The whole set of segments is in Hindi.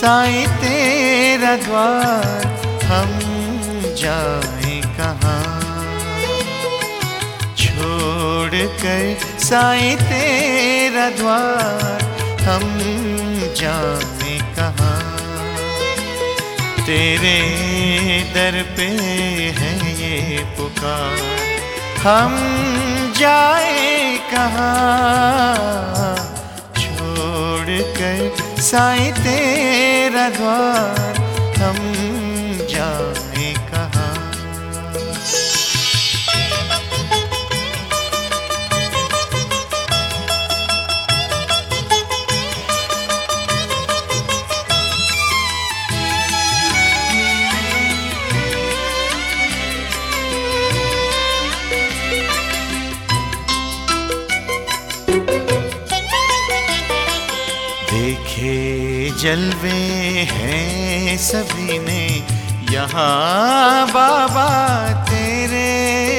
साईं तेरा द्वार, हम जाएं कहाँ। छोड़ कर साईं तेरा द्वार, हम जाएं कहाँ। तेरे दर पे है ये पुकार, हम जाएं कहाँ। छोड़ कर साईं तेरा द्वार, हम जाएं कहाँ। देखे जलवे हैं सभी ने यहाँ बाबा तेरे।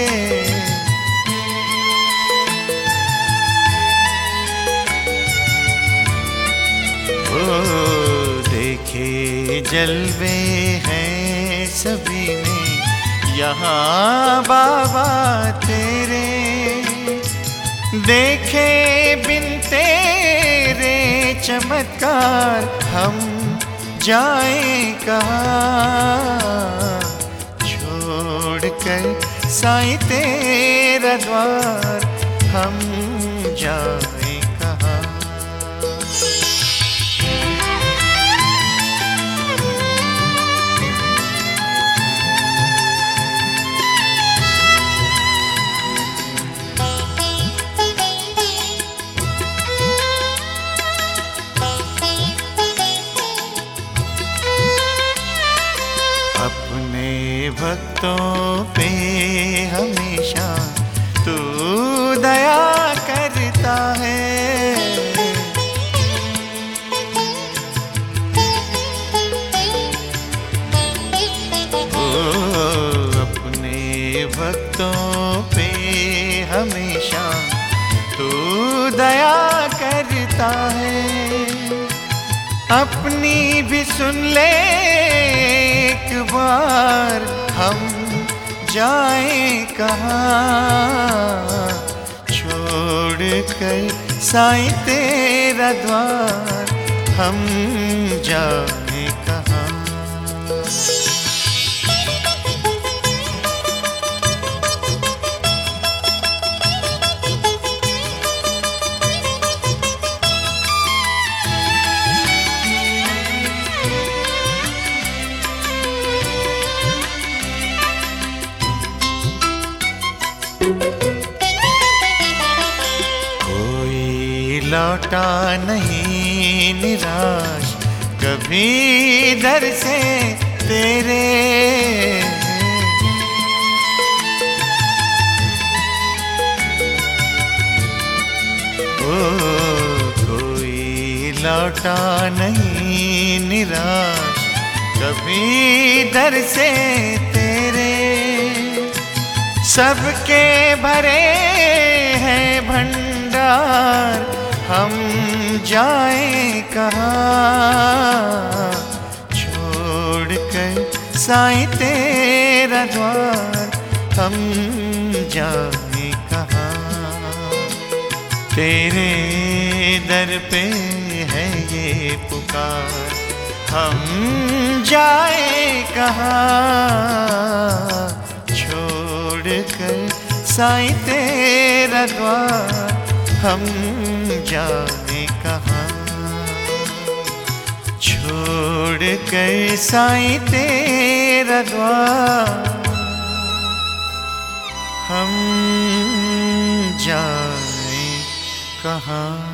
ओ देखे जलवे हैं सभी ने यहाँ बाबा तेरे। देखे बिन तेरे चमत्कार, हम जाएं कहाँ। छोड़ कर साईं तेरा द्वार, हम जाएं कहाँ। अपने भक्तों पे हमेशा तू दया करता है। ओ अपने भक्तों पे हमेशा तू दया करता है। अपनी भी सुन ले एक बार, हम जाएं कहाँ। छोड़ कर साईं तेरा द्वार, हम जाएं कहाँ। कोई लौटा नहीं निराश कभी दर से तेरे। ओ कोई लौटा नहीं निराश कभी दर से तेरे। सबके भरे हैं भंडार, हम जाएं कहाँ। छोड़ कर साईं तेरा द्वार, हम जाएं कहाँ। तेरे दर पे है ये पुकार, हम जाएं कहाँ। छोड़ कर साईं तेरा द्वार, हम जाएं कहाँ। छोड़ कर साईं तेरा द्वार, हम जाएं कहाँ।